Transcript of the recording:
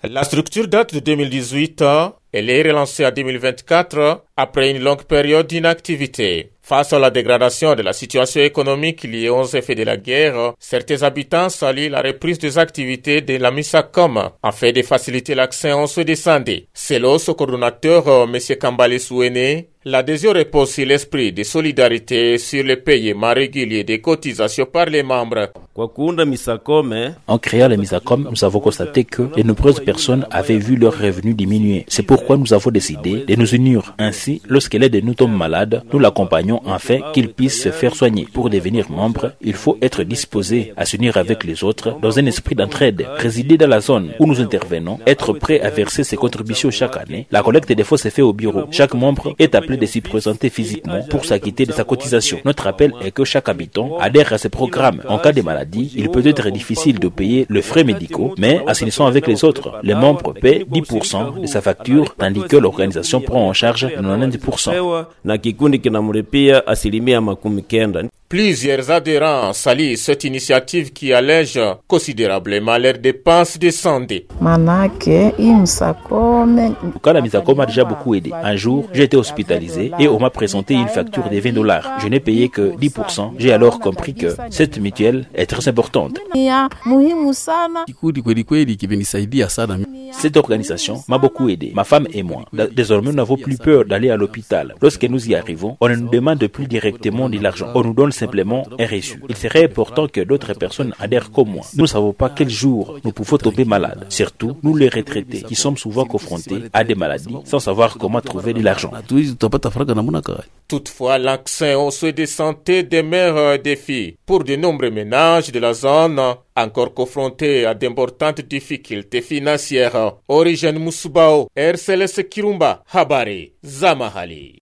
La structure date de 2018. Elle est relancée en 2024 après une longue période d'inactivité. Face à la dégradation de la situation économique liée aux effets de la guerre, certains habitants saluent la reprise des activités de la MISACOM afin de faciliter l'accès aux soins de santé. Selon son coordonnateur, M. Kambale Souene, l'adhésion repose sur l'esprit de solidarité sur le paiement régulier des cotisations par les membres. En créant la MISACOM, nous avons constaté que de nombreuses personnes avaient vu leurs revenus diminuer. C'est pourquoi nous avons décidé de nous unir. Ainsi, lorsque l'un de nous tombe malade, nous l'accompagnons afin qu'il puisse se faire soigner. Pour devenir membre, il faut être disposé à s'unir avec les autres dans un esprit d'entraide. Résider dans la zone où nous intervenons, être prêt à verser ses contributions chaque année. La collecte des fonds se fait au bureau. Chaque membre est appelé de s'y présenter physiquement pour s'acquitter de sa cotisation. Notre appel est que chaque habitant adhère à ce programme. En cas de maladie, il peut être difficile de payer les frais médicaux, mais en s'unissant avec les autres, les membres paient 10% de sa facture, tandis que l'organisation prend en charge 90%. Plusieurs adhérents saluent cette initiative qui allège considérablement leurs dépenses de santé. Quand la MISACOM a déjà beaucoup aidé. Un jour, j'ai été hospitalisé et on m'a présenté une facture de $20. Je n'ai payé que 10%. J'ai alors compris que cette mutuelle est très importante. Cette organisation m'a beaucoup aidé, ma femme et moi. Désormais, nous n'avons plus peur d'aller à l'hôpital. Lorsque nous y arrivons, on ne nous demande plus directement de l'argent. On nous donne simplement un reçu. Il serait important que d'autres personnes adhèrent comme moi. Nous ne savons pas quel jour nous pouvons tomber malades. Surtout, nous les retraités, qui sommes souvent confrontés à des maladies sans savoir comment trouver de l'argent. Toutefois, l'accès aux soins de santé demeure un défi pour de nombreux ménages de la zone encore confrontés à d'importantes difficultés financières. Origine Musubao, RCLS Kirumba, Habari, Zamahali.